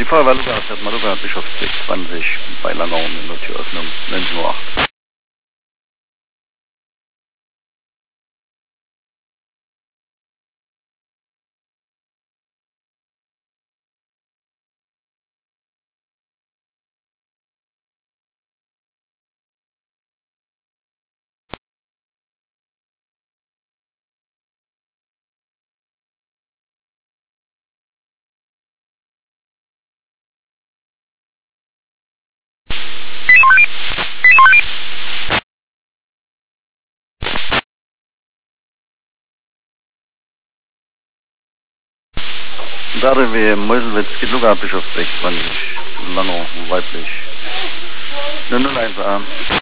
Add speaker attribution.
Speaker 1: Die Feuerwehr Lukas hat Maluga Bischofsweg 20 bei Langau mit der Türöffnung 19:08 Uhr. Da wir Meuselwitz geht Luga Bischofsweg 20 Langau weiblich 001A.